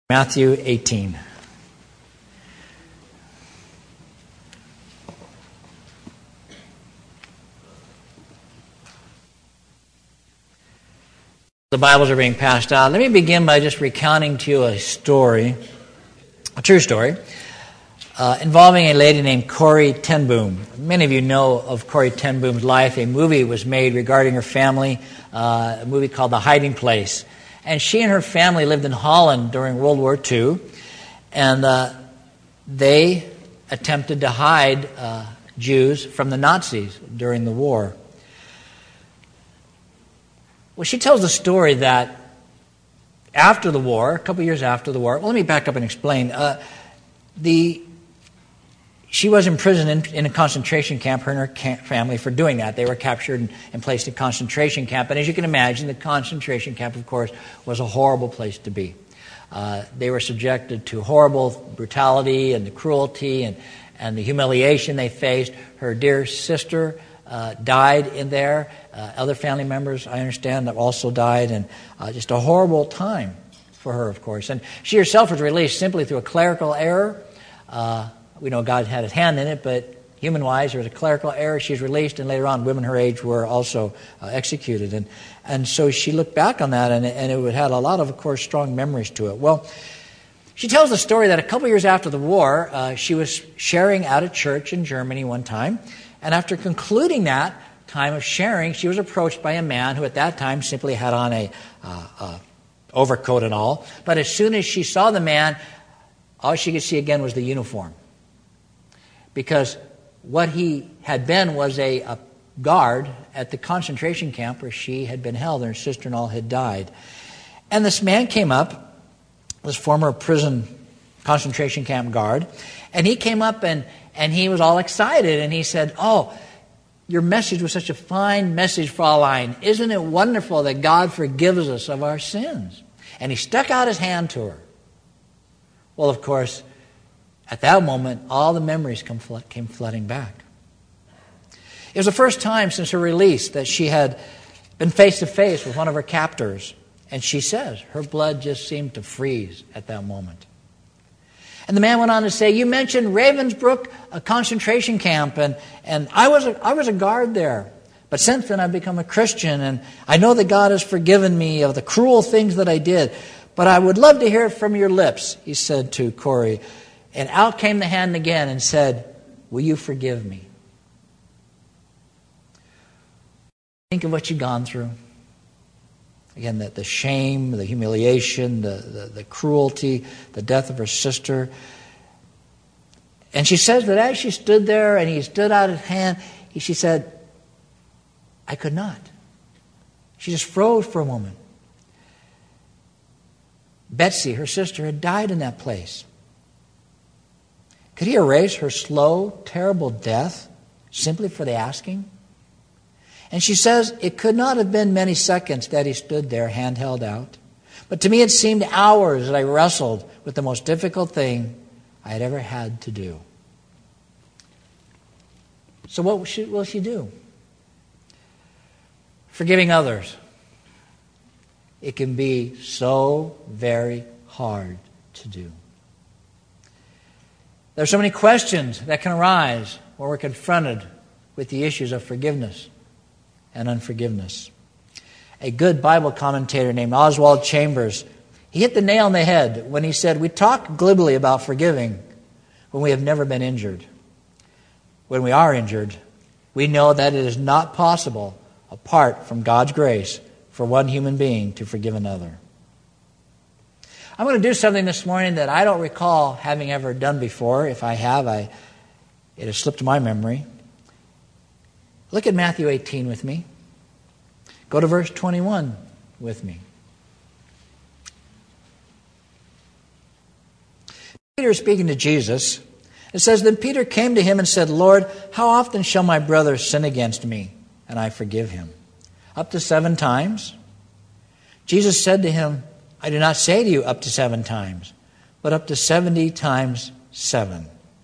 Matthew 18. The Bibles are being passed out. Let me begin by just recounting to you a story, a true story, involving a lady named Corrie ten Boom. Many of you know of Corrie ten Boom's life. A movie was made regarding her family, a movie called The Hiding Place. And she and her family lived in Holland during World War II, and they attempted to hide Jews from the Nazis during the war. Well, she tells the story that after the war, a couple years after the war, well, let me back up and explain. She was imprisoned in a concentration camp, her and her family, for doing that. They were captured and placed in a concentration camp. And as you can imagine, the concentration camp, of course, was a horrible place to be. They were subjected to horrible brutality and the cruelty and the humiliation they faced. Her dear sister died in there. Other family members, I understand, have also died. And just a horrible time for her, of course. And she herself was released simply through a clerical error. We know God had his hand in it, but human-wise, there was a clerical error. She was released, and later on, women her age were also executed. And so she looked back on that, and it had a lot of course, strong memories to it. Well, she tells the story that a couple years after the war, she was sharing at a church in Germany one time, and after concluding that time of sharing, she was approached by a man who at that time simply had on a overcoat and all. But as soon as she saw the man, all she could see again was the uniform. Because what he had been was a guard at the concentration camp where she had been held and her sister-in-law had died. And this man came up, this former prison concentration camp guard, and he came up and he was all excited and he said, "Oh, your message was such a fine message, Fraulein. Isn't it wonderful that God forgives us of our sins?" And he stuck out his hand to her. Well, of course, at that moment, all the memories came flooding back. It was the first time since her release that she had been face-to-face with one of her captors. And she says her blood just seemed to freeze at that moment. And the man went on to say, "You mentioned Ravensbrück, a concentration camp, and I was a guard there. But since then I've become a Christian, and I know that God has forgiven me of the cruel things that I did. But I would love to hear it from your lips," he said to Corrie. And out came the hand again and said, "Will you forgive me?" Think of what you've gone through. Again, the shame, the humiliation, the cruelty, the death of her sister. And she says that as she stood there and he stood out his hand, she said, "I could not." She just froze for a moment. Betsy, her sister, had died in that place. Could he erase her slow, terrible death simply for the asking? And she says, "It could not have been many seconds that he stood there, hand held out. But to me it seemed hours that I wrestled with the most difficult thing I had ever had to do." So what will she do? Forgiving others. It can be so very hard to do. There are so many questions that can arise when we're confronted with the issues of forgiveness and unforgiveness. A good Bible commentator named Oswald Chambers, he hit the nail on the head when he said, "We talk glibly about forgiving when we have never been injured. When we are injured, we know that it is not possible, apart from God's grace, for one human being to forgive another." I'm going to do something this morning that I don't recall having ever done before. If I have, it has slipped my memory. Look at Matthew 18 with me. Go to verse 21 with me. Peter is speaking to Jesus. It says, "Then Peter came to him and said, 'Lord, how often shall my brother sin against me, and I forgive him? Up to 7 times?' Jesus said to him, 'I do not say to you up to 7 times, but up to 70 times 7.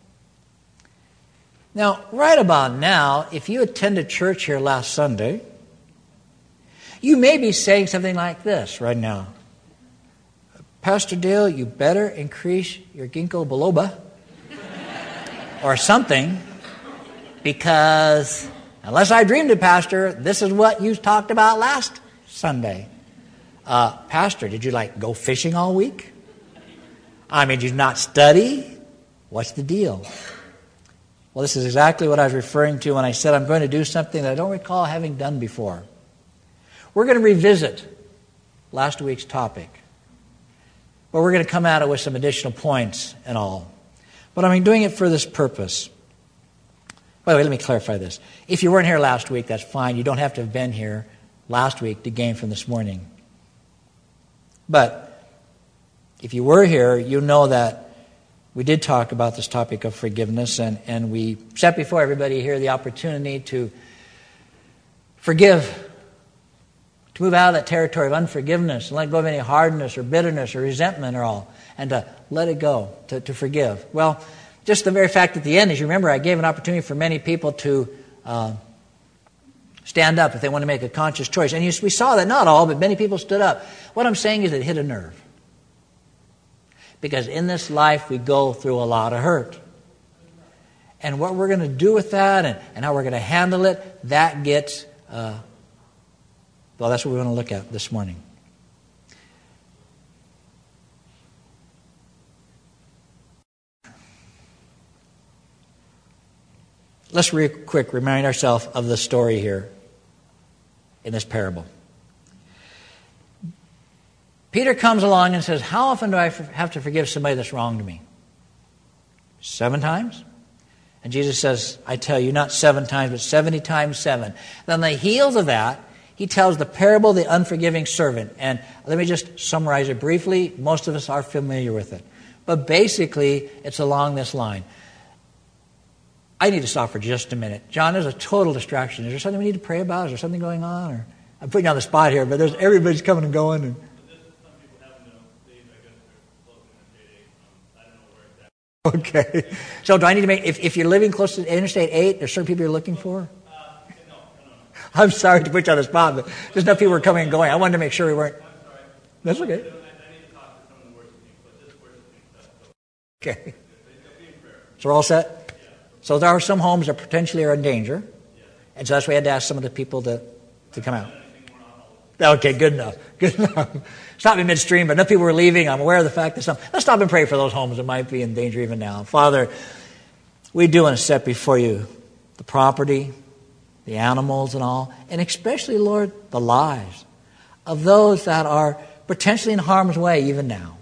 Now, right about now, if you attended church here last Sunday, you may be saying something like this right now. Pastor Dale, you better increase your ginkgo biloba or something, because unless I dreamed it, Pastor, this is what you talked about last Sunday. Pastor, did you go fishing all week? Did you not study? What's the deal? Well, this is exactly what I was referring to when I said I'm going to do something that I don't recall having done before. We're going to revisit last week's topic, but we're going to come at it with some additional points and all. But I'm doing it for this purpose. By the way, let me clarify this. If you weren't here last week, that's fine. You don't have to have been here last week to gain from this morning. But if you were here, you know that we did talk about this topic of forgiveness, and we set before everybody here the opportunity to forgive, to move out of that territory of unforgiveness and let go of any hardness or bitterness or resentment or all, and to let it go, to forgive. Well, just the very fact at the end, as you remember, I gave an opportunity for many people to stand up if they want to make a conscious choice. And we saw that not all, but many people stood up. What I'm saying is it hit a nerve. Because in this life, we go through a lot of hurt. And what we're going to do with that and how we're going to handle it, that gets, that's what we're going to look at this morning. Let's real quick remind ourselves of the story here in this parable. Peter comes along and says, how often do I have to forgive somebody that's wronged me? 7 times? And Jesus says, I tell you, not 7 times, but 70 times 7. Then on the heels of that, he tells the parable of the unforgiving servant. And let me just summarize it briefly. Most of us are familiar with it. But basically, it's along this line. I need to stop for just a minute. John, there's a total distraction. Is there something we need to pray about? Is there something going on? Or I'm putting you on the spot here, but everybody's coming and going. And okay. So do I need to make, if you're living close to Interstate 8, there's certain people you're looking for? No. I'm sorry to put you on the spot, but there's enough people who are coming and going. I wanted to make sure we weren't. That's okay. I need to talk to some of the worship team, but just worship team. Okay. So we're all set? So there are some homes that potentially are in danger. And so that's why we had to ask some of the people to come out. Okay, good enough. Good enough. Stop me midstream, but enough people were leaving. I'm aware of the fact that some... Let's stop and pray for those homes that might be in danger even now. Father, we do want to set before you the property, the animals and all, and especially, Lord, the lives of those that are potentially in harm's way even now.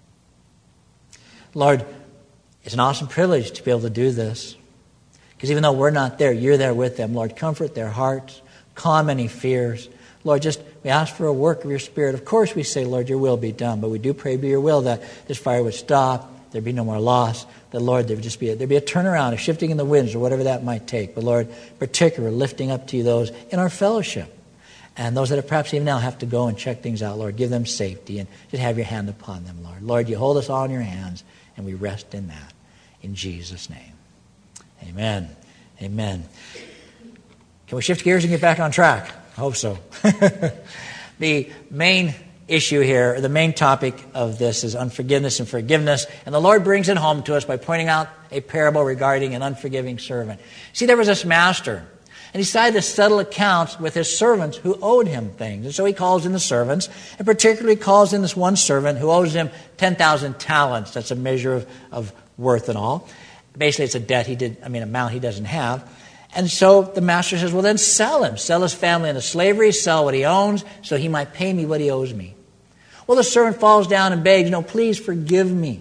Lord, it's an awesome privilege to be able to do this. Because even though we're not there, you're there with them. Lord, comfort their hearts, calm any fears. Lord, we ask for a work of your Spirit. Of course we say, Lord, your will be done. But we do pray be your will that this fire would stop, there'd be no more loss. That, Lord, there'd be a turnaround, a shifting in the winds, or whatever that might take. But, Lord, particularly lifting up to you those in our fellowship. And those that perhaps even now have to go and check things out, Lord, give them safety and just have your hand upon them, Lord. Lord, you hold us all in your hands, and we rest in that. In Jesus' name. Amen. Amen. Can we shift gears and get back on track? I hope so. The main issue here, the main topic of this is unforgiveness and forgiveness. And the Lord brings it home to us by pointing out a parable regarding an unforgiving servant. See, there was this master, and he decided to settle accounts with his servants who owed him things. And so he calls in the servants, and particularly calls in this one servant who owes him 10,000 talents. That's a measure of worth and all. Basically, it's a debt amount he doesn't have. And so the master says, well, then sell him. Sell his family into slavery, sell what he owns, so he might pay me what he owes me. Well, the servant falls down and begs, please forgive me.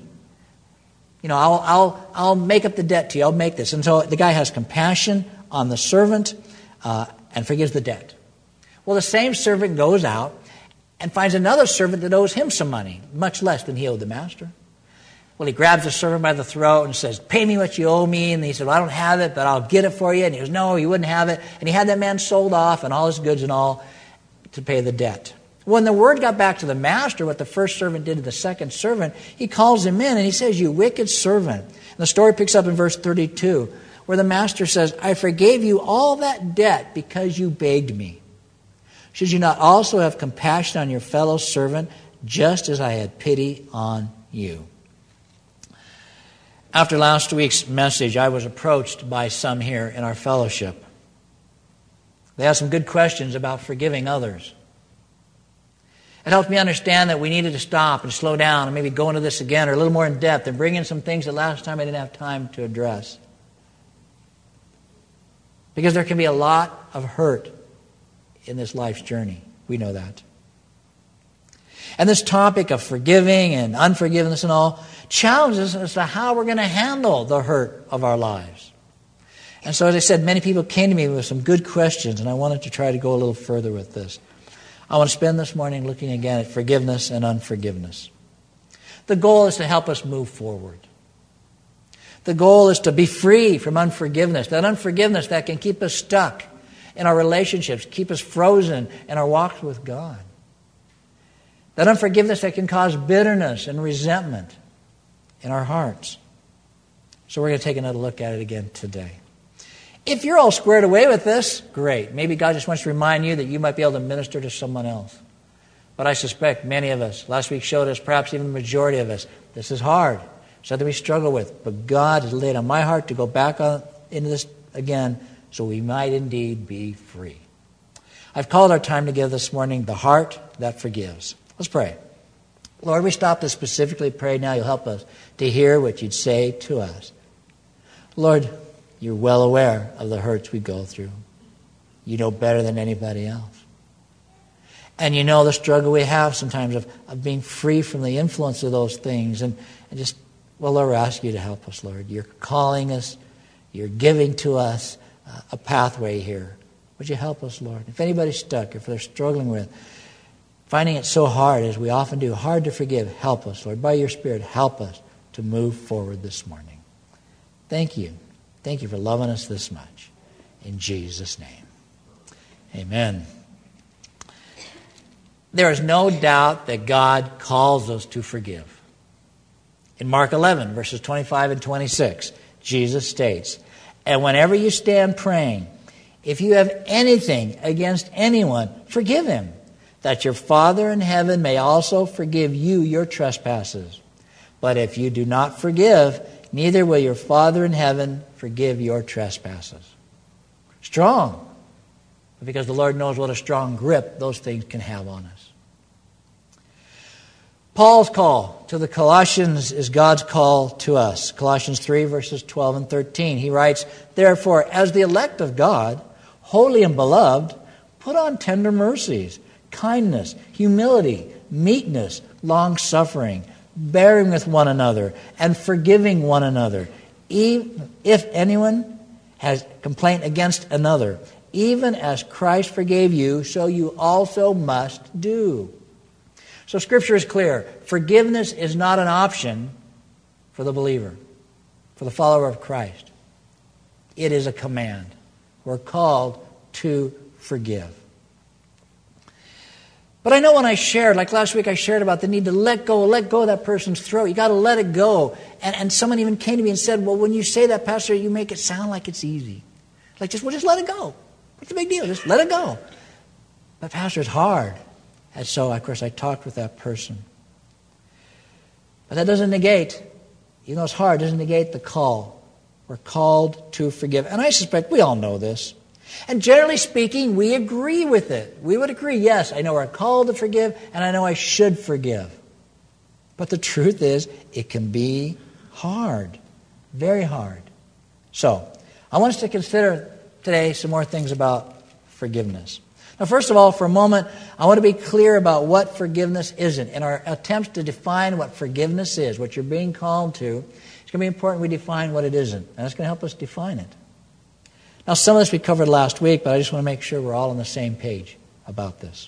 I'll make up the debt to you. I'll make this. And so the guy has compassion on the servant and forgives the debt. Well, the same servant goes out and finds another servant that owes him some money, much less than he owed the master. Well, he grabs the servant by the throat and says, pay me what you owe me. And he said, well, I don't have it, but I'll get it for you. And he goes, no, you wouldn't have it. And he had that man sold off and all his goods and all to pay the debt. When the word got back to the master, what the first servant did to the second servant, he calls him in and he says, you wicked servant. And the story picks up in verse 32, where the master says, I forgave you all that debt because you begged me. Should you not also have compassion on your fellow servant, just as I had pity on you. After last week's message, I was approached by some here in our fellowship. They had some good questions about forgiving others. It helped me understand that we needed to stop and slow down and maybe go into this again or a little more in depth and bring in some things that last time I didn't have time to address. Because there can be a lot of hurt in this life's journey. We know that. And this topic of forgiving and unforgiveness and all challenges us as to how we're going to handle the hurt of our lives. And so, as I said, many people came to me with some good questions, and I wanted to try to go a little further with this. I want to spend this morning looking again at forgiveness and unforgiveness. The goal is to help us move forward. The goal is to be free from unforgiveness. That unforgiveness that can keep us stuck in our relationships, keep us frozen in our walks with God. That unforgiveness that can cause bitterness and resentment in our hearts. So we're going to take another look at it again today. If you're all squared away with this, great. Maybe God just wants to remind you that you might be able to minister to someone else. But I suspect many of us, last week showed us, perhaps even the majority of us, this is hard. Something we struggle with. But God has laid on my heart to go back into this again so we might indeed be free. I've called our time together this morning, The Heart That Forgives. Let's pray. Lord, we stop to specifically pray now. You'll help us to hear what you'd say to us. Lord, you're well aware of the hurts we go through. You know better than anybody else. And you know the struggle we have sometimes of being free from the influence of those things. And just, well, Lord, we ask you to help us, Lord. You're calling us. You're giving to us a pathway here. Would you help us, Lord? If anybody's stuck, if they're struggling with finding it so hard, as we often do, hard to forgive, help us, Lord. By your Spirit, help us to move forward this morning. Thank you. Thank you for loving us this much. In Jesus' name. Amen. There is no doubt that God calls us to forgive. In Mark 11, verses 25 and 26, Jesus states, "And whenever you stand praying, if you have anything against anyone, forgive him, that your Father in heaven may also forgive you your trespasses. But if you do not forgive, neither will your Father in heaven forgive your trespasses." Strong. Because the Lord knows what a strong grip those things can have on us. Paul's call to the Colossians is God's call to us. Colossians 3, verses 12 and 13. He writes, "Therefore, as the elect of God, holy and beloved, put on tender mercies, kindness, humility, meekness, long-suffering, bearing with one another, and forgiving one another. If anyone has complaint against another, even as Christ forgave you, so you also must do." So Scripture is clear. Forgiveness is not an option for the believer, for the follower of Christ. It is a command. We're called to forgive. But I know when I shared, like last week I shared about the need to let go of that person's throat. You got to let it go. And someone even came to me and said, "Well, when you say that, Pastor, you make it sound like it's easy. Like, just let it go. What's the big deal? Just let it go." But Pastor, it's hard. And so, of course, I talked with that person. But that doesn't negate, even though it's hard, doesn't negate the call. We're called to forgive. And I suspect we all know this. And generally speaking, we agree with it. We would agree, yes, I know we're called to forgive, and I know I should forgive. But the truth is, it can be hard. Very hard. So, I want us to consider today some more things about forgiveness. Now, first of all, for a moment, I want to be clear about what forgiveness isn't. In our attempts to define what forgiveness is, what you're being called to, it's going to be important we define what it isn't. And it's going to help us define it. Now, some of this we covered last week, but I just want to make sure we're all on the same page about this.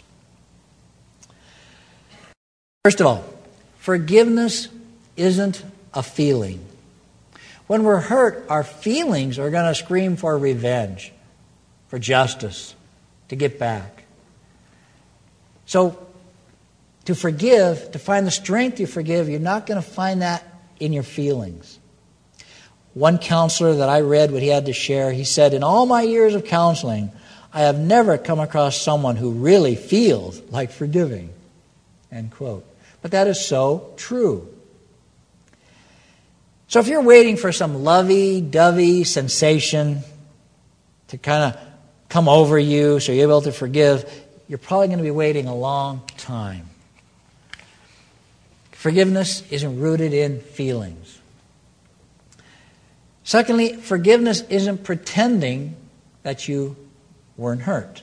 First of all, forgiveness isn't a feeling. When we're hurt, our feelings are going to scream for revenge, for justice, to get back. So, to forgive, to find the strength to forgive, you're not going to find that in your feelings. One counselor that I read what he had to share, he said, "In all my years of counseling, I have never come across someone who really feels like forgiving." End quote. But that is so true. So if you're waiting for some lovey-dovey sensation to kind of come over you so you're able to forgive, you're probably going to be waiting a long time. Forgiveness isn't rooted in feelings. Secondly, forgiveness isn't pretending that you weren't hurt.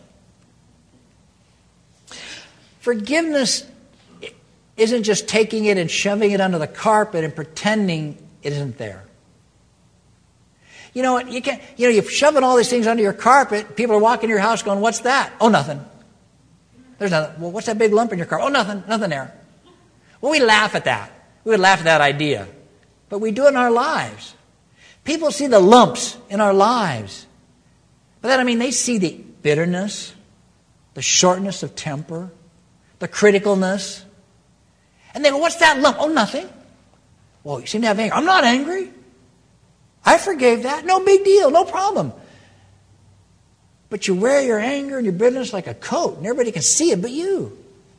Forgiveness isn't just taking it and shoving it under the carpet and pretending it isn't there. You know what? You're shoving all these things under your carpet. People are walking in your house going, "What's that?" "Oh, nothing." "There's nothing." "Well, what's that big lump in your car?" "Oh, nothing there." Well, we laugh at that. We would laugh at that idea. But we do it in our lives. People see the lumps in our lives. But that, they see the bitterness, the shortness of temper, the criticalness. And they go, "What's that lump?" "Oh, nothing." "Well, you seem to have anger." "I'm not angry. I forgave that. No big deal. No problem." But you wear your anger and your bitterness like a coat, and everybody can see it but you.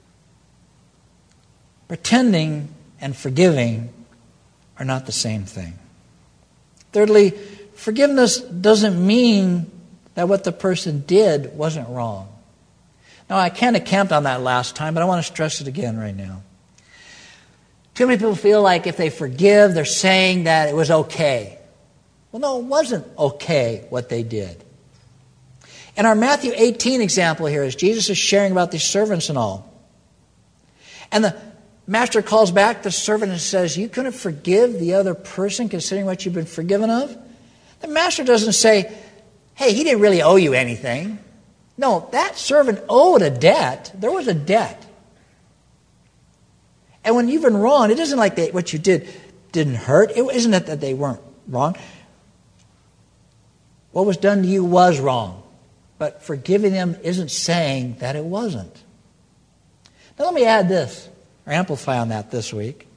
Pretending and forgiving are not the same thing. Thirdly, forgiveness doesn't mean that what the person did wasn't wrong. Now, I kind of camped on that last time, but I want to stress it again right now. Too many people feel like if they forgive, they're saying that it was okay. Well, no, it wasn't okay what they did. In our Matthew 18 example here, as Jesus is sharing about these servants and all, and the master calls back the servant and says, "You couldn't forgive the other person considering what you've been forgiven of?" The master doesn't say, "Hey, he didn't really owe you anything." No, that servant owed a debt. There was a debt. And when you've been wrong, it isn't like what you did didn't hurt. It isn't that they weren't wrong. What was done to you was wrong. But forgiving them isn't saying that it wasn't. Now let me add this, or amplify on that this week.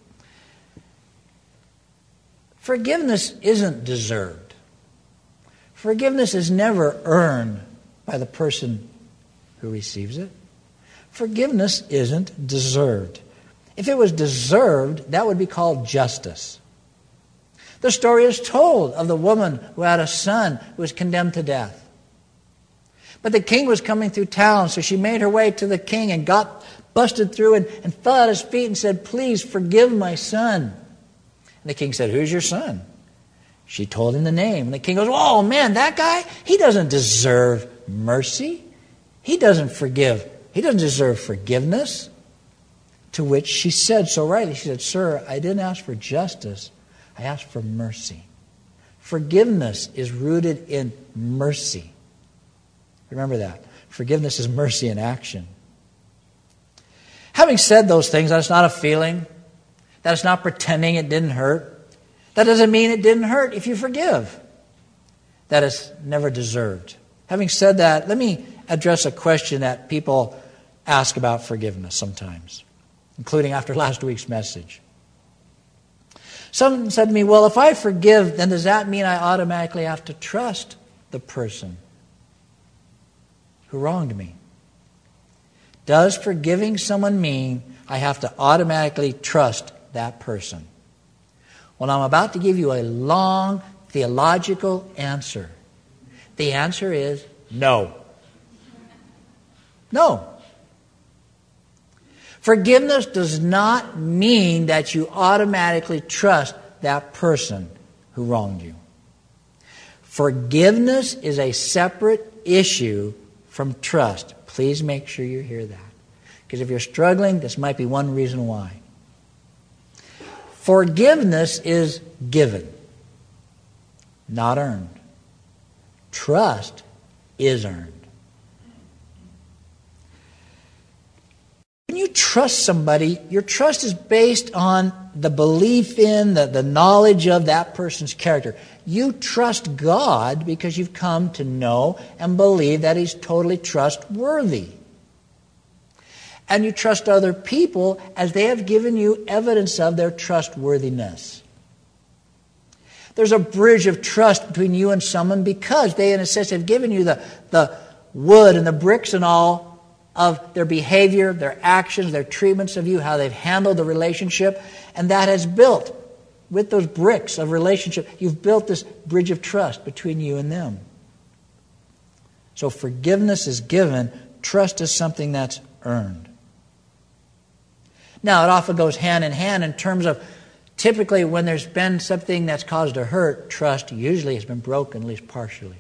Forgiveness isn't deserved. Forgiveness is never earned by the person who receives it. Forgiveness isn't deserved. If it was deserved, that would be called justice. The story is told of the woman who had a son who was condemned to death. But the king was coming through town, so she made her way to the king and busted through and fell at his feet and said, "Please forgive my son." And the king said, "Who's your son?" She told him the name. And the king goes, "Oh man, that guy, he doesn't deserve mercy. He doesn't deserve forgiveness." To which she said so rightly, she said, "Sir, I didn't ask for justice. I asked for mercy." Forgiveness is rooted in mercy. Remember that. Forgiveness is mercy in action. Having said those things, that's not a feeling. That is not pretending it didn't hurt. That doesn't mean it didn't hurt if you forgive. That is never deserved. Having said that, let me address a question that people ask about forgiveness sometimes, including after last week's message. Someone said to me, "Well, if I forgive, then does that mean I automatically have to trust the person who wronged me? Does forgiving someone mean I have to automatically trust that person?" Well, I'm about to give you a long theological answer. The answer is no. No. Forgiveness does not mean that you automatically trust that person who wronged you. Forgiveness is a separate issue from trust. Please make sure you hear that. Because if you're struggling, this might be one reason why. Forgiveness is given, not earned. Trust is earned. When you trust somebody, your trust is based on the belief in, the knowledge of that person's character. You trust God because you've come to know and believe that He's totally trustworthy. And you trust other people as they have given you evidence of their trustworthiness. There's a bridge of trust between you and someone because they, in a sense, have given you the wood and the bricks and all of their behavior, their actions, their treatments of you, how they've handled the relationship, and that has built, with those bricks of relationship, you've built this bridge of trust between you and them. So forgiveness is given, trust is something that's earned. Now, it often goes hand in hand in terms of typically when there's been something that's caused a hurt, trust usually has been broken, at least partially.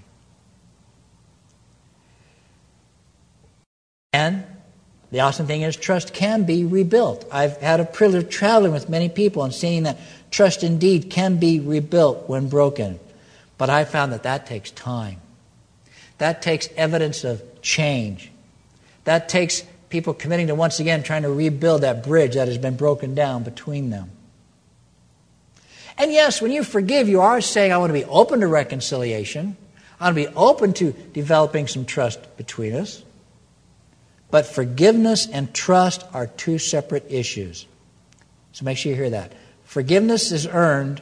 And the awesome thing is trust can be rebuilt. I've had a privilege of traveling with many people and seeing that trust indeed can be rebuilt when broken. But I found that takes time. That takes evidence of change. That takes people committing to once again trying to rebuild that bridge that has been broken down between them. And yes, when you forgive, you are saying, I want to be open to reconciliation. I want to be open to developing some trust between us. But forgiveness and trust are two separate issues. So make sure you hear that. Forgiveness isn't earned,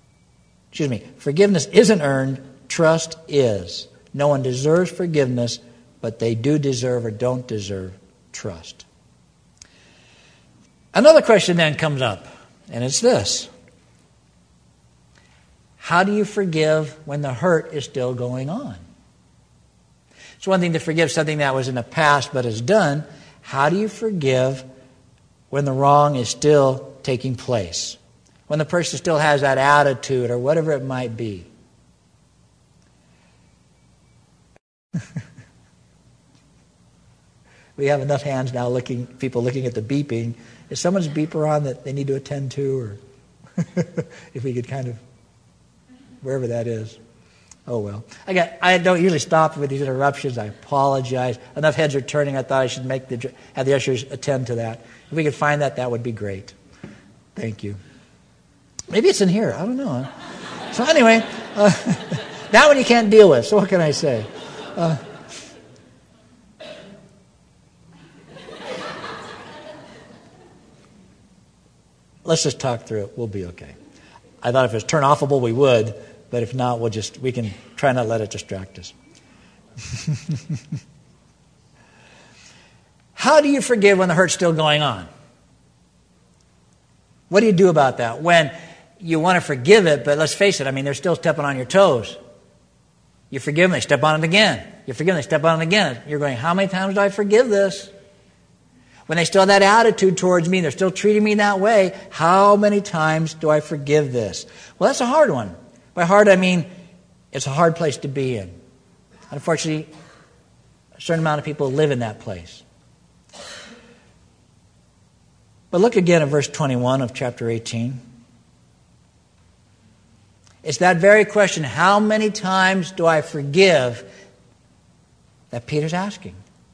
trust is. No one deserves forgiveness, but they do deserve or don't deserve trust. Another question then comes up, and it's this. How do you forgive when the hurt is still going on? It's one thing to forgive something that was in the past but is done. How do you forgive when the wrong is still taking place? When the person still has that attitude or whatever it might be? We have enough hands now people looking at the beeping. Is someone's beeper on that they need to attend to? Or if we could kind of, wherever that is. Oh, well. I don't usually stop with these interruptions. I apologize. Enough heads are turning. I thought I should have the ushers attend to that. If we could find that would be great. Thank you. Maybe it's in here. I don't know. So anyway, that one you can't deal with. So what can I say? Let's just talk through it. We'll be okay. I thought if it was turn-offable, we would. But if not, we can try not to let it distract us. How do you forgive when the hurt's still going on? What do you do about that? When you want to forgive it, but let's face it, they're still stepping on your toes. You forgive them, they step on it again. You forgive them, they step on it again. You're going, how many times do I forgive this? When they still have that attitude towards me, they're still treating me that way, how many times do I forgive this? Well, that's a hard one. By hard, I mean it's a hard place to be in. Unfortunately, a certain amount of people live in that place. But look again at verse 21 of chapter 18. It's that very question, how many times do I forgive, that Peter's asking.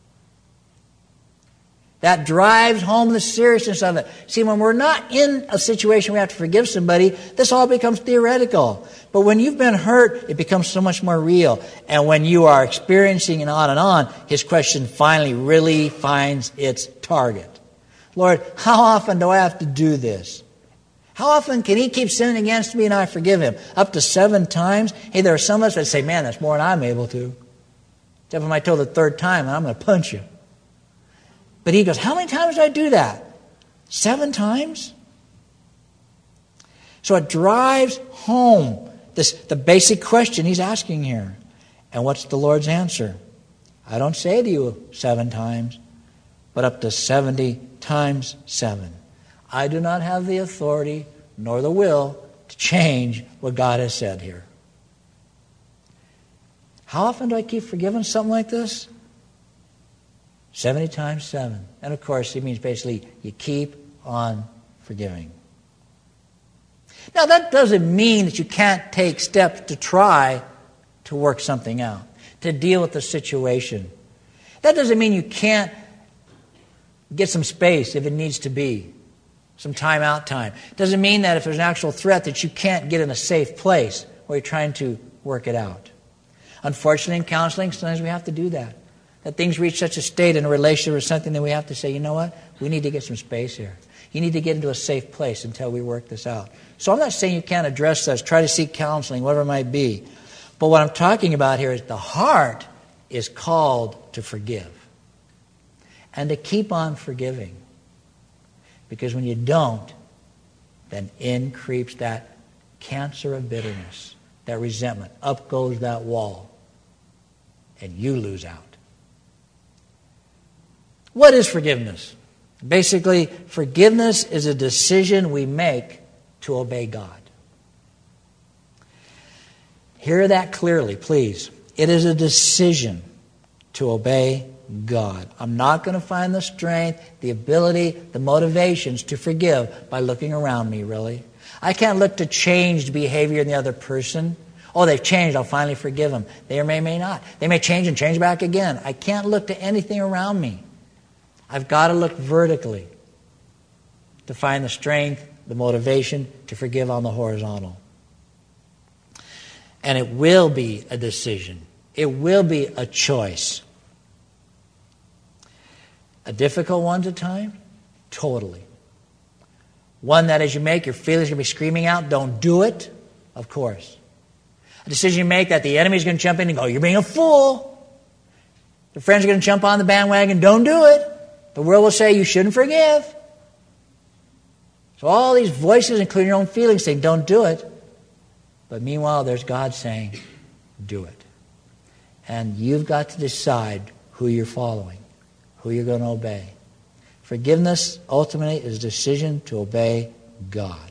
That drives home the seriousness of it. See, when we're not in a situation where we have to forgive somebody, this all becomes theoretical. But when you've been hurt, it becomes so much more real. And when you are experiencing and on, his question finally really finds its target. Lord, how often do I have to do this? How often can he keep sinning against me and I forgive him? Up to 7 times? Hey, there are some of us that say, man, that's more than I'm able to. Except if I told the 3rd time, I'm going to punch you. But he goes, how many times do I do that? 7 times? So it drives home the basic question he's asking here. And what's the Lord's answer? I don't say to you 7 times, but up to 70 times 7. I do not have the authority nor the will to change what God has said here. How often do I keep forgiving something like this? 70 times 7. And of course, it means basically you keep on forgiving. Now, that doesn't mean that you can't take steps to try to work something out, to deal with the situation. That doesn't mean you can't get some space if it needs to be, some time. It doesn't mean that if there's an actual threat that you can't get in a safe place where you're trying to work it out. Unfortunately, in counseling, sometimes we have to do that. That things reach such a state in a relationship or something that we have to say, you know what? We need to get some space here. You need to get into a safe place until we work this out. So I'm not saying you can't address this. Try to seek counseling, whatever it might be. But what I'm talking about here is the heart is called to forgive. and to keep on forgiving. Because when you don't, then in creeps that cancer of bitterness, that resentment. Up goes that wall, and you lose out. What is forgiveness? Basically, forgiveness is a decision we make to obey God. Hear that clearly, please. It is a decision to obey God. I'm not going to find the strength, the ability, the motivations to forgive by looking around me, really. I can't look to changed behavior in the other person. Oh, they've changed, I'll finally forgive them. They may not. They may change and change back again. I can't look to anything around me. I've got to look vertically to find the strength, the motivation to forgive on the horizontal. And it will be a decision. It will be a choice. A difficult one at time? Totally. One that as you make, your feelings are going to be screaming out, don't do it? Of course. A decision you make that the enemy's going to jump in and go, you're being a fool. Your friends are going to jump on the bandwagon, don't do it. The world will say you shouldn't forgive. So all these voices, including your own feelings, saying don't do it. But meanwhile, there's God saying, do it. And you've got to decide who you're following, who you're going to obey. Forgiveness, ultimately, is a decision to obey God.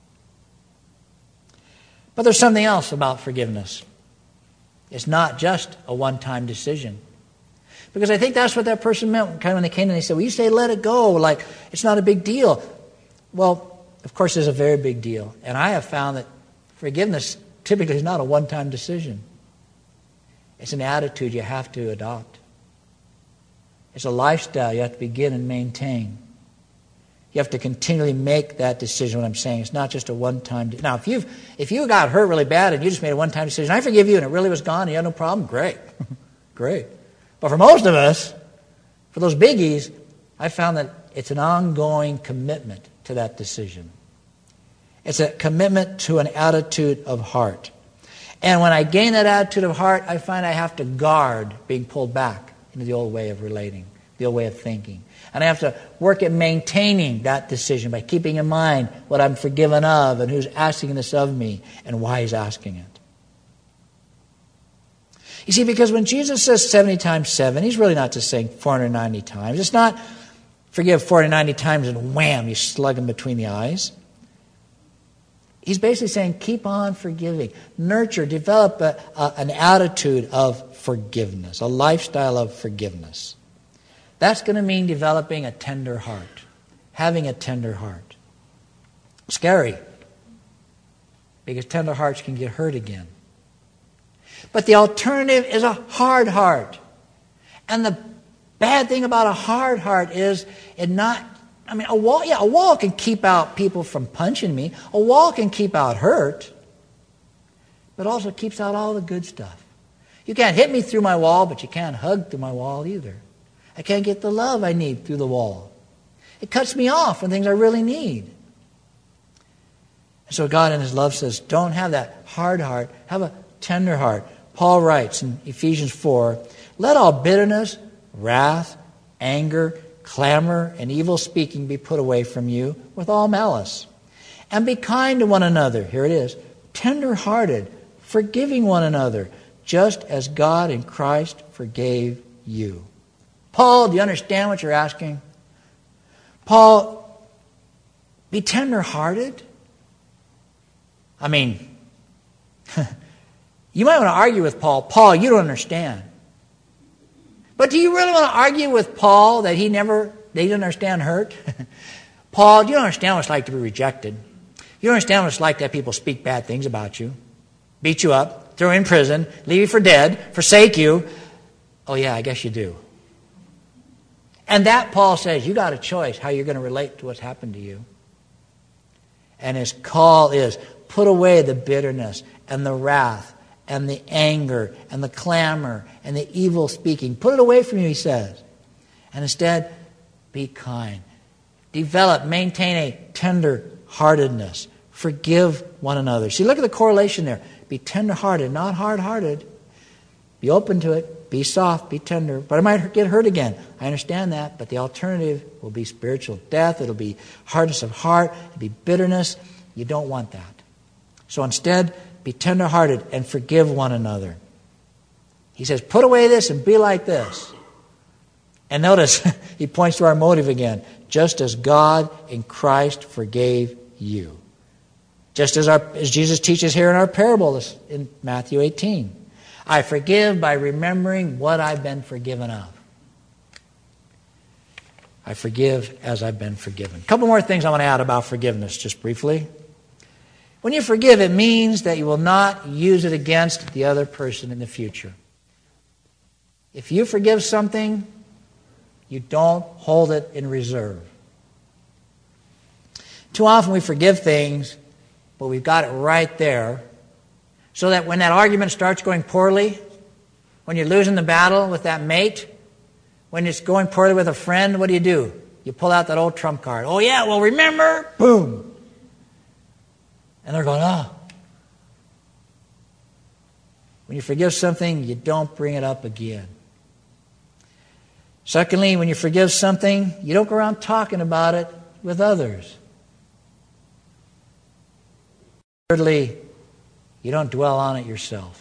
But there's something else about forgiveness. It's not just a one-time decision. Because I think that's what that person meant kind of when they came and they said, well, you say let it go, like it's not a big deal. Well, of course, it's a very big deal. And I have found that forgiveness typically is not a one-time decision. It's an attitude you have to adopt. It's a lifestyle you have to begin and maintain. You have to continually make that decision, what I'm saying. It's not just a one-time. Now, if you got hurt really bad and you just made a one-time decision, I forgive you, and it really was gone and you had no problem, great. Great. But for most of us, for those biggies, I found that it's an ongoing commitment to that decision. It's a commitment to an attitude of heart. And when I gain that attitude of heart, I find I have to guard being pulled back into the old way of relating, the old way of thinking. And I have to work at maintaining that decision by keeping in mind what I'm forgiven of and who's asking this of me and why he's asking it. You see, because when Jesus says 70 times 7, he's really not just saying 490 times. It's not forgive 490 times and wham, you slug him between the eyes. He's basically saying keep on forgiving. Nurture, develop an attitude of forgiveness, a lifestyle of forgiveness. That's going to mean developing a tender heart, having a tender heart. Scary, because tender hearts can get hurt again. But the alternative is a hard heart. And the bad thing about a hard heart is a wall can keep out people from punching me. A wall can keep out hurt. But also keeps out all the good stuff. You can't hit me through my wall, but you can't hug through my wall either. I can't get the love I need through the wall. It cuts me off from things I really need. And so God in his love says, don't have that hard heart. Have a tender heart. Paul writes in Ephesians 4, let all bitterness, wrath, anger, clamor, and evil speaking be put away from you with all malice. And be kind to one another. Here it is. Tender-hearted, forgiving one another, just as God in Christ forgave you. Paul, do you understand what you're asking? Paul, be tender-hearted? I mean, you might want to argue with Paul. Paul, you don't understand. But do you really want to argue with Paul that he didn't understand hurt? Paul, you don't understand what it's like to be rejected. You don't understand what it's like to have people speak bad things about you, beat you up, throw you in prison, leave you for dead, forsake you. Oh yeah, I guess you do. And that, Paul says, you got a choice how you're going to relate to what's happened to you. And his call is, put away the bitterness and the wrath and the anger and the clamor and the evil speaking. Put it away from you, he says. And instead, be kind. Develop, maintain a tender-heartedness. Forgive one another. See, look at the correlation there. Be tender-hearted, not hard-hearted. Be open to it. be soft, be tender, but I might get hurt again. I understand that, but the alternative will be spiritual death. It'll be hardness of heart. It'll be bitterness. You don't want that. So instead, be tender-hearted and forgive one another. He says, put away this and be like this. And notice, he points to our motive again. Just as God in Christ forgave you. Just as Jesus teaches here in our parable in Matthew 18. I forgive by remembering what I've been forgiven of. I forgive as I've been forgiven. A couple more things I want to add about forgiveness, just briefly. When you forgive, it means that you will not use it against the other person in the future. If you forgive something, you don't hold it in reserve. Too often we forgive things, but we've got it right there, so that when that argument starts going poorly, when you're losing the battle with that mate, when it's going poorly with a friend, what do? You pull out that old trump card. Oh yeah, well remember? Boom. And they're going, oh. When you forgive something, you don't bring it up again. Secondly, when you forgive something, you don't go around talking about it with others. Thirdly, you don't dwell on it yourself.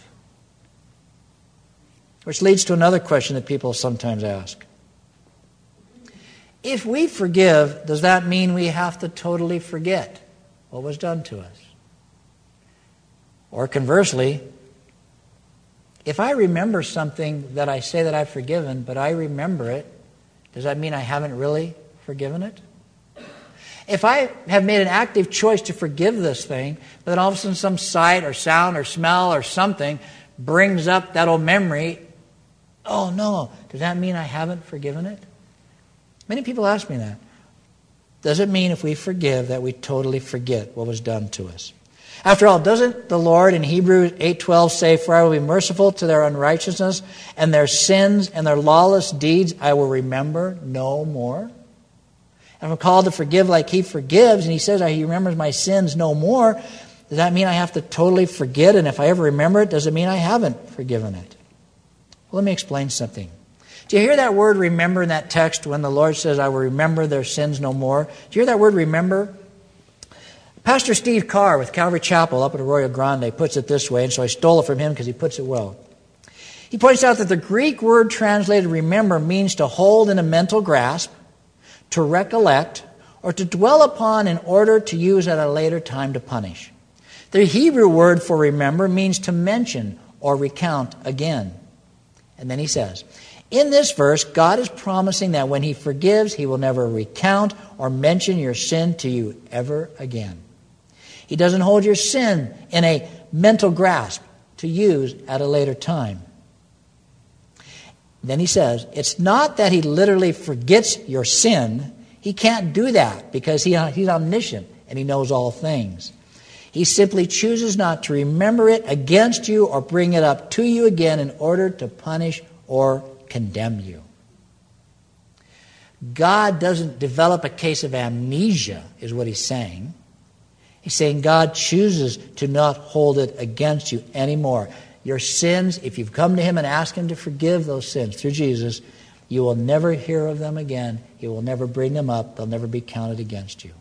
Which leads to another question that people sometimes ask. If we forgive, does that mean we have to totally forget what was done to us? Or conversely, if I remember something that I say that I've forgiven, but I remember it, does that mean I haven't really forgiven it? If I have made an active choice to forgive this thing, but then all of a sudden some sight or sound or smell or something brings up that old memory, oh no, does that mean I haven't forgiven it? Many people ask me that. Does it mean if we forgive that we totally forget what was done to us? After all, doesn't the Lord in Hebrews 8:12 say, for I will be merciful to their unrighteousness, and their sins and their lawless deeds I will remember no more? And I'm called to forgive like He forgives, and He says He remembers my sins no more. Does that mean I have to totally forget? And if I ever remember it, does it mean I haven't forgiven it? Well, let me explain something. Do you hear that word remember in that text when the Lord says, I will remember their sins no more? Do you hear that word remember? Pastor Steve Carr with Calvary Chapel up at Arroyo Grande puts it this way, and so I stole it from him because he puts it well. He points out that the Greek word translated remember means to hold in a mental grasp, to recollect, or to dwell upon in order to use at a later time to punish. The Hebrew word for remember means to mention or recount again. And then he says, in this verse, God is promising that when He forgives, He will never recount or mention your sin to you ever again. He doesn't hold your sin in a mental grasp to use at a later time. Then he says, it's not that He literally forgets your sin. He can't do that because He's omniscient and He knows all things. He simply chooses not to remember it against you or bring it up to you again in order to punish or condemn you. God doesn't develop a case of amnesia, is what He's saying. He's saying God chooses to not hold it against you anymore. Your sins, if you've come to Him and asked Him to forgive those sins through Jesus, you will never hear of them again. He will never bring them up. They'll never be counted against you.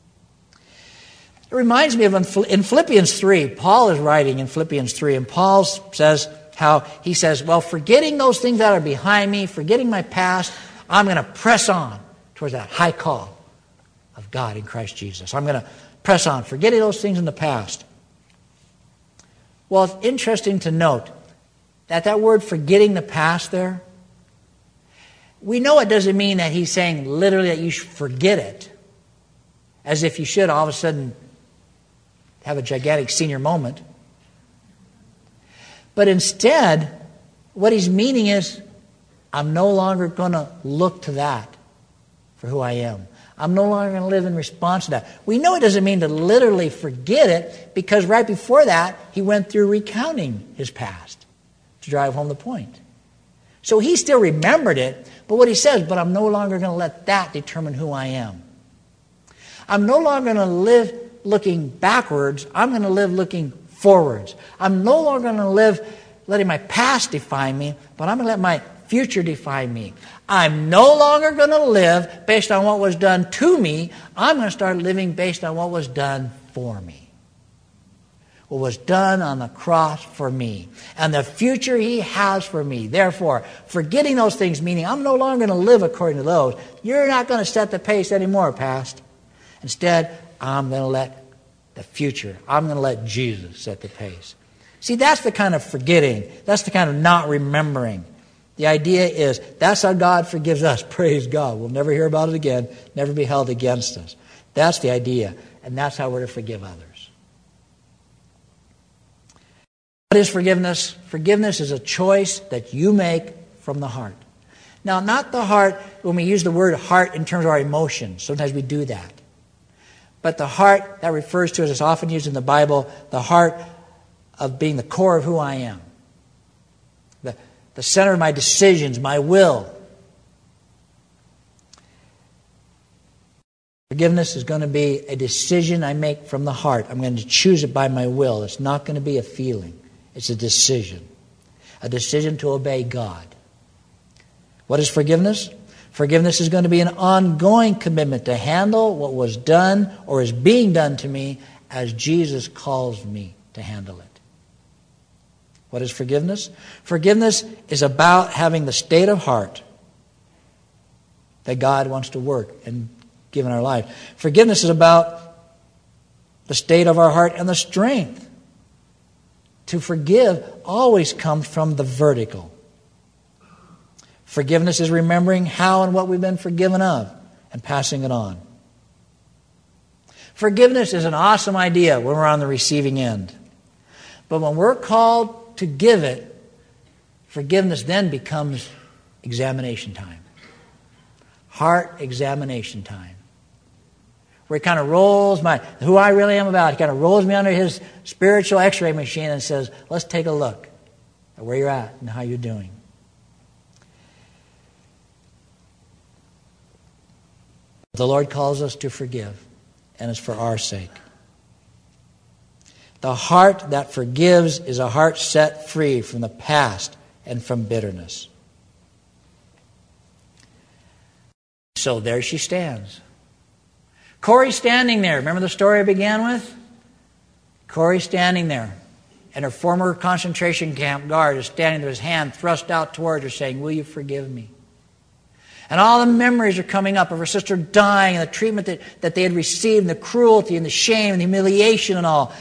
It reminds me of in Philippians 3, Paul is writing in Philippians 3, and Paul says how he says, well, forgetting those things that are behind me, forgetting my past, I'm going to press on towards that high call of God in Christ Jesus. I'm going to press on, forgetting those things in the past. Well, it's interesting to note that that word forgetting the past there, we know it doesn't mean that he's saying literally that you should forget it, as if you should all of a sudden have a gigantic senior moment. But instead, what he's meaning is, I'm no longer going to look to that for who I am. I'm no longer going to live in response to that. We know it doesn't mean to literally forget it, because right before that, he went through recounting his past to drive home the point. So he still remembered it, but what he says, but I'm no longer going to let that determine who I am. I'm no longer going to live looking backwards. I'm going to live looking forwards. I'm no longer going to live letting my past define me, but I'm going to let my future define me. I'm no longer going to live based on what was done to me. I'm going to start living based on what was done for me. What was done on the cross for me. And the future He has for me. Therefore, forgetting those things, meaning I'm no longer going to live according to those. You're not going to set the pace anymore, past. Instead, I'm going to let the future, I'm going to let Jesus set the pace. See, that's the kind of forgetting. That's the kind of not remembering. The idea is that's how God forgives us. Praise God. We'll never hear about it again. Never be held against us. That's the idea. And that's how we're to forgive others. What is forgiveness? Forgiveness is a choice that you make from the heart. Now, not the heart, when we use the word heart in terms of our emotions. Sometimes we do that. But the heart that refers to, as it's often used in the Bible, the heart of being the core of who I am. The center of my decisions, my will. Forgiveness is going to be a decision I make from the heart. I'm going to choose it by my will. It's not going to be a feeling. It's a decision. A decision to obey God. What is forgiveness? Forgiveness is going to be an ongoing commitment to handle what was done or is being done to me as Jesus calls me to handle it. What is forgiveness? Forgiveness is about having the state of heart that God wants to work and give in our life. Forgiveness is about the state of our heart, and the strength to forgive always comes from the vertical. Forgiveness is remembering how and what we've been forgiven of and passing it on. Forgiveness is an awesome idea when we're on the receiving end. But when we're called to give it, forgiveness then becomes examination time. Heart examination time. Where he kind of rolls who I really am about. He kind of rolls me under his spiritual x-ray machine and says, let's take a look at where you're at and how you're doing. The Lord calls us to forgive, and it's for our sake. The heart that forgives is a heart set free from the past and from bitterness. So there she stands. Corey's standing there. Remember the story I began with? Corey's standing there. And her former concentration camp guard is standing there, his hand thrust out towards her, saying, will you forgive me? And all the memories are coming up of her sister dying and the treatment that they had received, and the cruelty and the shame and the humiliation and all.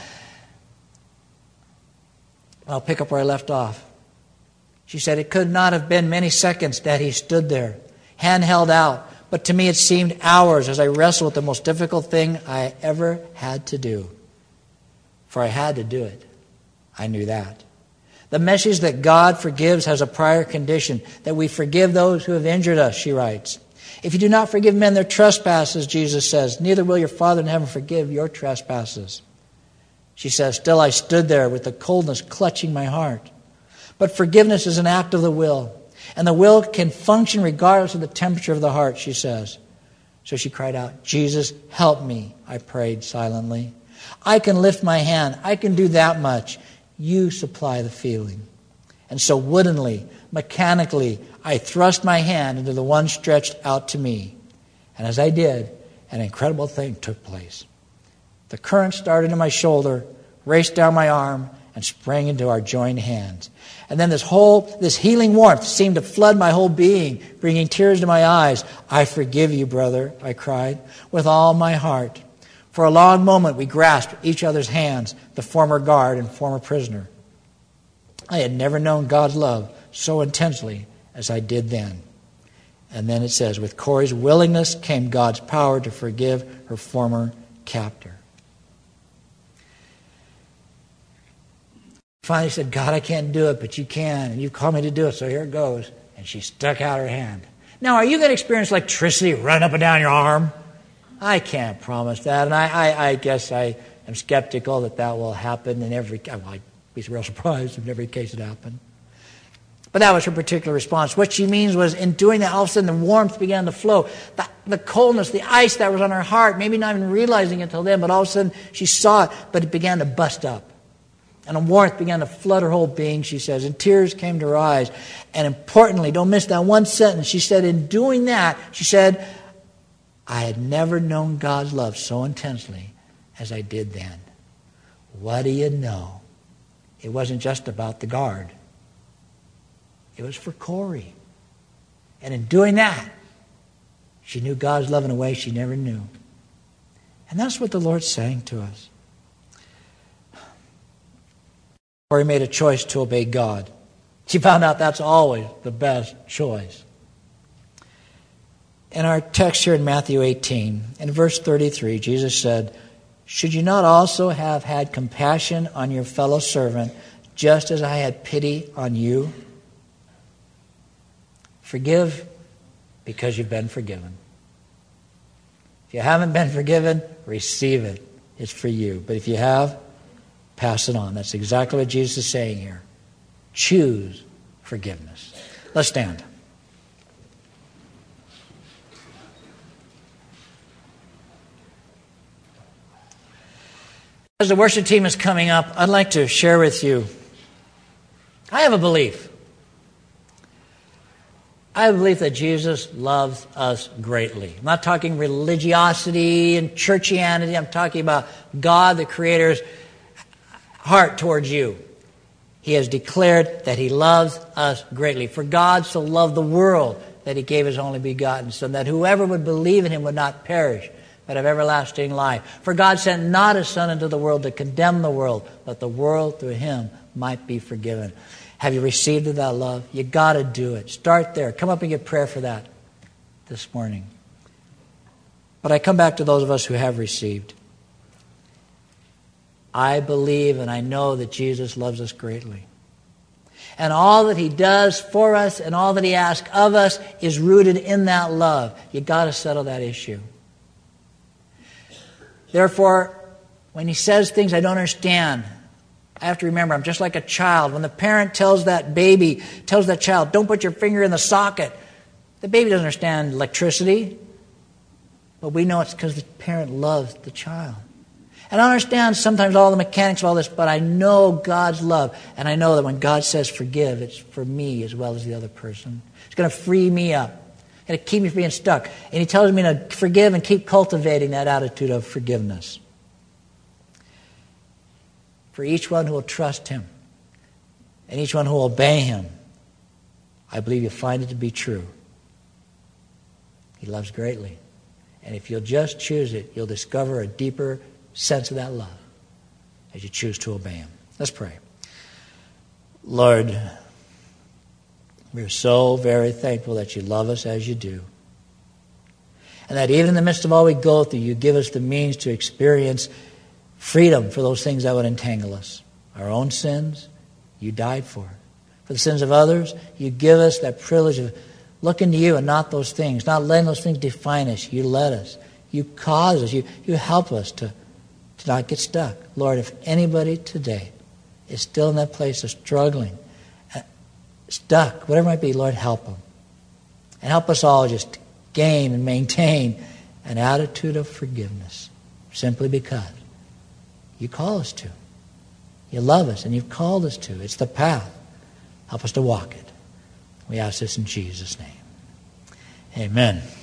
I'll pick up where I left off. She said, it could not have been many seconds that he stood there, hand held out. But to me it seemed hours as I wrestled with the most difficult thing I ever had to do. For I had to do it. I knew that. The message that God forgives has a prior condition, that we forgive those who have injured us, she writes. If you do not forgive men their trespasses, Jesus says, neither will your Father in heaven forgive your trespasses. She says, still I stood there with the coldness clutching my heart. But forgiveness is an act of the will. And the will can function regardless of the temperature of the heart, she says. So she cried out, Jesus, help me, I prayed silently. I can lift my hand. I can do that much. You supply the feeling. And so woodenly, mechanically, I thrust my hand into the one stretched out to me. And as I did, an incredible thing took place. The current started in my shoulder, raced down my arm, and sprang into our joined hands. And then this healing warmth seemed to flood my whole being, bringing tears to my eyes. I forgive you, brother, I cried, with all my heart. For a long moment we grasped each other's hands, the former guard and former prisoner. I had never known God's love so intensely as I did then. And then it says, with Corey's willingness came God's power to forgive her former captor. Finally said, God, I can't do it, but you can, and you called me to do it, so here it goes. And she stuck out her hand. Now, are you going to experience electricity running up and down your arm? I can't promise that, and I guess I am skeptical that will happen in every case. Well, I'd be real surprised if in every case it happened. But that was her particular response. What she means was, in doing that, all of a sudden the warmth began to flow. The coldness, the ice that was on her heart, maybe not even realizing it until then, but all of a sudden she saw it, but it began to bust up. And a warmth began to flood her whole being, she says, and tears came to her eyes. And importantly, don't miss that one sentence. She said, in doing that, she said, I had never known God's love so intensely as I did then. What do you know? It wasn't just about the guard. It was for Corey. And in doing that, she knew God's love in a way she never knew. And that's what the Lord's saying to us. Corey made a choice to obey God. She found out that's always the best choice. In our text here in Matthew 18, in verse 33, Jesus said, should you not also have had compassion on your fellow servant, just as I had pity on you? Forgive because you've been forgiven. If you haven't been forgiven, receive it. It's for you. But if you have, pass it on. That's exactly what Jesus is saying here. Choose forgiveness. Let's stand. As the worship team is coming up, I'd like to share with you, I have a belief. I have a belief that Jesus loves us greatly. I'm not talking religiosity and churchianity. I'm talking about God, the Creator's heart towards you. He has declared that He loves us greatly. For God so loved the world that He gave His only begotten Son, that whoever would believe in Him would not perish, but have everlasting life. For God sent not His Son into the world to condemn the world, but the world through Him might be forgiven. Have you received of that love? You got to do it. Start there. Come up and get prayer for that this morning. But I come back to those of us who have received. I believe and I know that Jesus loves us greatly. And all that He does for us and all that He asks of us is rooted in that love. You got to settle that issue. Therefore, when He says things I don't understand, I have to remember I'm just like a child. When the parent tells that child, don't put your finger in the socket, the baby doesn't understand electricity. But we know it's because the parent loves the child. And I understand sometimes all the mechanics of all this, but I know God's love. And I know that when God says forgive, it's for me as well as the other person. It's going to free me up. It's going to keep me from being stuck. And He tells me to forgive and keep cultivating that attitude of forgiveness. For each one who will trust Him and each one who will obey Him, I believe you'll find it to be true. He loves greatly. And if you'll just choose it, you'll discover a deeper sense of that love as you choose to obey Him. Let's pray. Lord, we're so very thankful that You love us as You do. And that even in the midst of all we go through, You give us the means to experience freedom for those things that would entangle us. Our own sins, You died for. For the sins of others, You give us that privilege of looking to You and not those things, not letting those things define us. You let us. You cause us. You help us to not get stuck. Lord, if anybody today is still in that place of struggling, stuck, whatever it might be, Lord, help them. And help us all just gain and maintain an attitude of forgiveness simply because You call us to. You love us and You've called us to. It's the path. Help us to walk it. We ask this in Jesus' name. Amen.